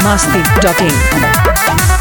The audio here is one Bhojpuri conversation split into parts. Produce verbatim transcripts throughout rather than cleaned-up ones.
masti dot in.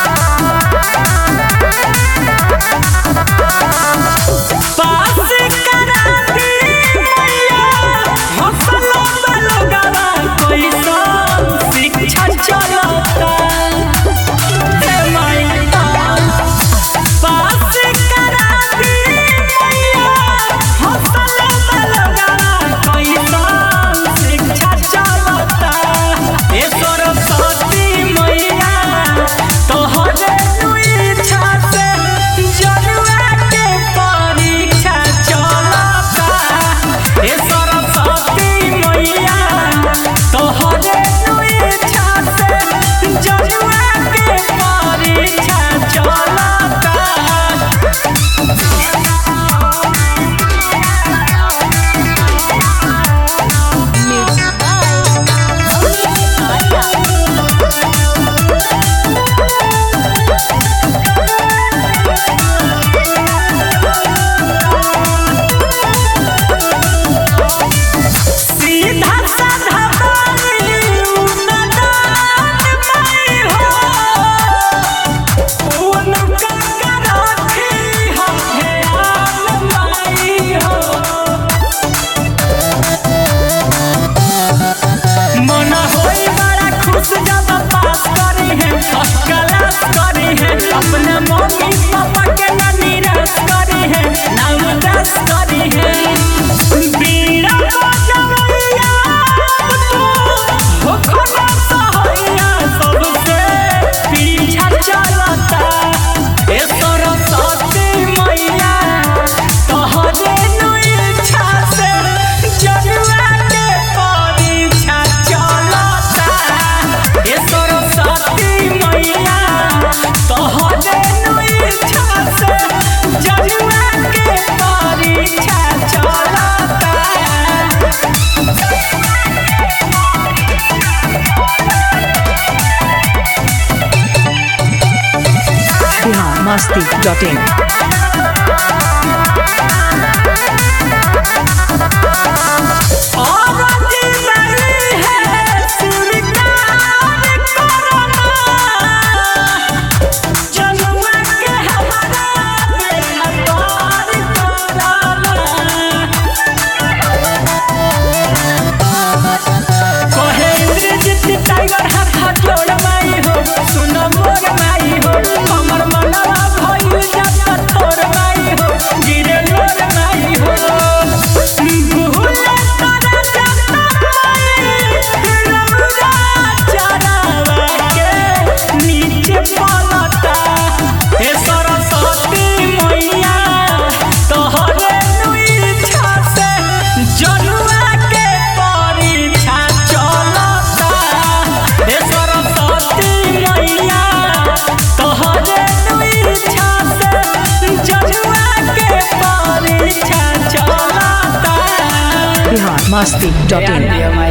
अपने मम्मी पापा के ना निराश करी है ना उदास करी है बीड़ा बजवैया तू हो खना सहैया सबसे पीछा चलता ए सरस्वती मैया तोहरे नु इच्छा से जजुआ के परीक्षा चलता ए सरस्वती मैया तोहरे नु इच्छा से जजुआ के परीक्षा चलता। Bihar masti dot in. Tiger हाथ हाथ जोड़ माई हो सुनो मोर माई हो हमर मनवा भइल जब तोर माई हो गिरे लोर माई हो भूले तोरा जब माई रौरा चरावा के नीचे पलता हे सरस्वती मैया तोहरे नु इच्छा से जनुआ के परीक्षा चलता हे सरस्वती मैया तोहरे नु इच्छा से जजुआ के परीक्षा चलता। Bihar masti dot in.